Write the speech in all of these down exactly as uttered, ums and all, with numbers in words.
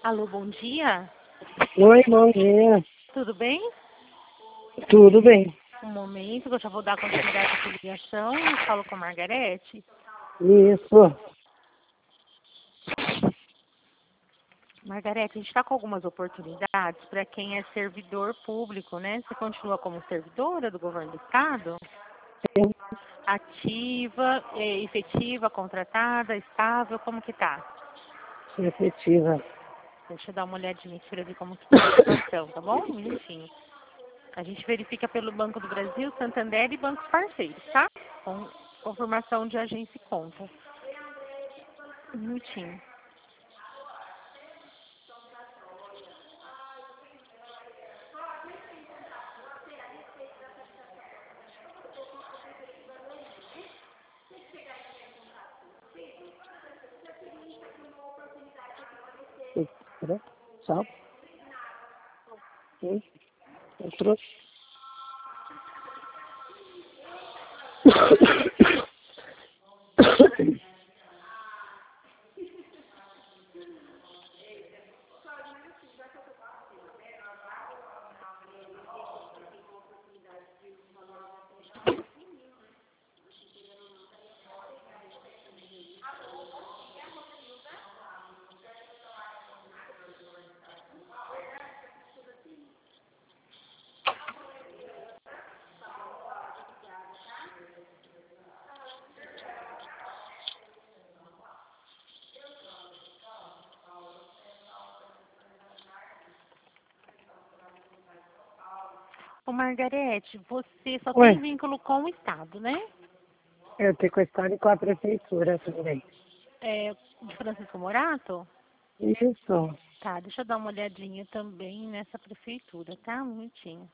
Alô, bom dia. Oi, bom dia. Tudo bem? Tudo bem? Um momento, que eu já vou dar continuidade à ligação. Eu falo com a Margarete. Isso. Margarete, a gente está com algumas oportunidades para quem é servidor público, né? Você continua como servidora do governo do estado? Sim. Ativa, é, efetiva, contratada, estável, como que tá? Efetiva. Deixa eu dar uma olhadinha aqui para ver como que tá a situação, tá bom? Um minutinho. A gente verifica pelo Banco do Brasil, Santander e bancos parceiros, tá? Com confirmação de agência e conta. Um minutinho. Entrou? Tchau. Sim. Entrou? Ô, Margarete, você só tem Ué, vínculo com o Estado, né? eu tenho com a história e com a prefeitura também. É, de Francisco Morato? Isso. Tá, deixa eu dar uma olhadinha também nessa prefeitura, tá? Um minutinho.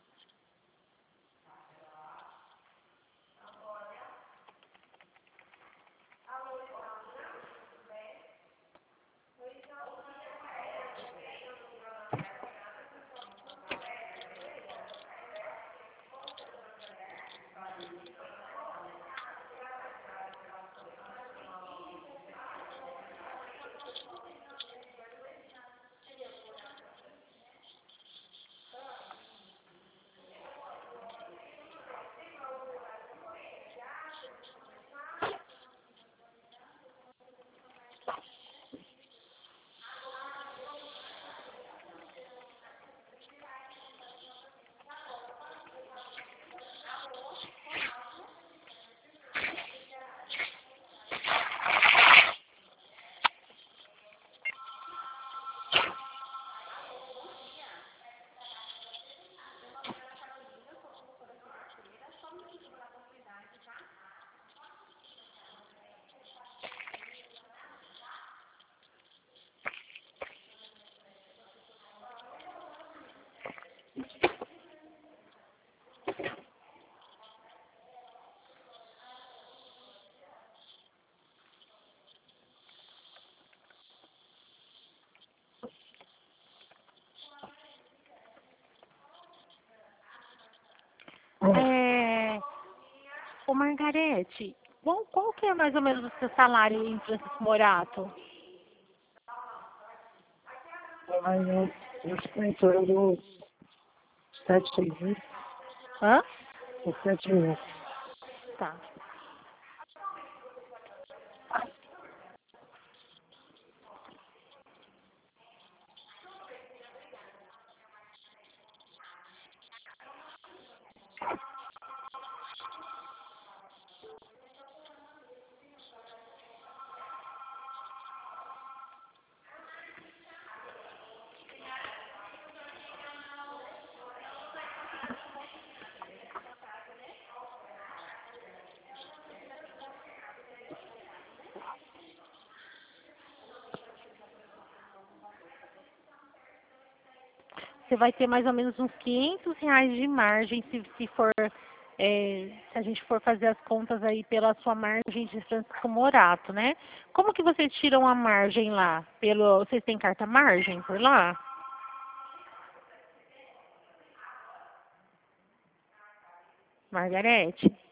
É... Ô, Margarete, qual, qual que é mais ou menos o seu salário em Francisco Morato? Aí eu, eu estou em torno de sete mil. Hã? Sete mil. Tá. Você vai ter mais ou menos uns quinhentos reais de margem se, se for, é, se a gente for fazer as contas aí pela sua margem de Francisco Morato, né? Como que vocês tiram a margem lá? Pelo, vocês têm carta margem por lá? Margarete?